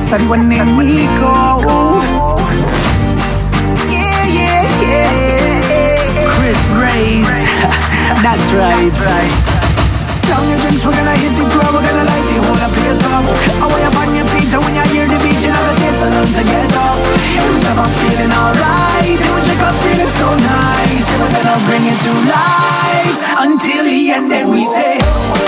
Sari one name Nico. Yeah. Chris Rays. That's right. Down your drinks, we're gonna hit the club, we're gonna light the whole place up. I want you on your feet, and when you hear the beat, you know that it's alone to get up. You check up feeling alright, you check up feeling so nice, and we're gonna bring it to life until the end, then we say.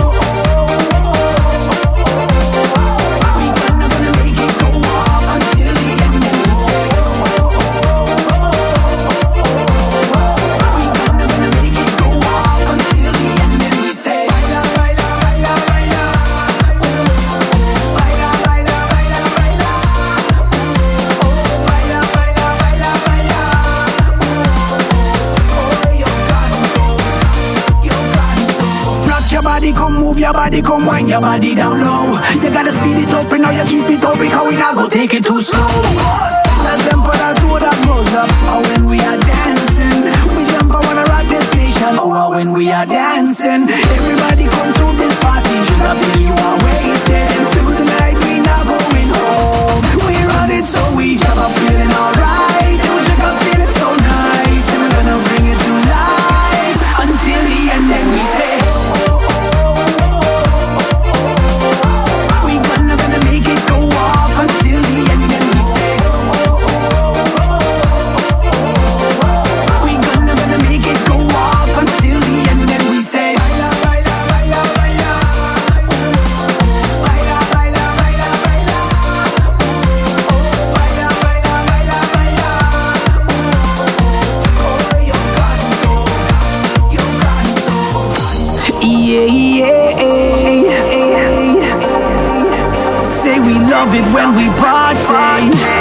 Come move your body, come wind your body down low. You gotta speed it up and now you keep it up, because we not go take it too slow. The temperature that goes up, oh, when we are dancing. We jump, I wanna rock this nation, oh, when we are dancing. Everybody come to this party, should I feel you are waiting. Through the night we not going home. We run it so we jump up feeling alright. You check up feeling so nice, and we're gonna bring it to life until the end, then we say. Say we love it when we party.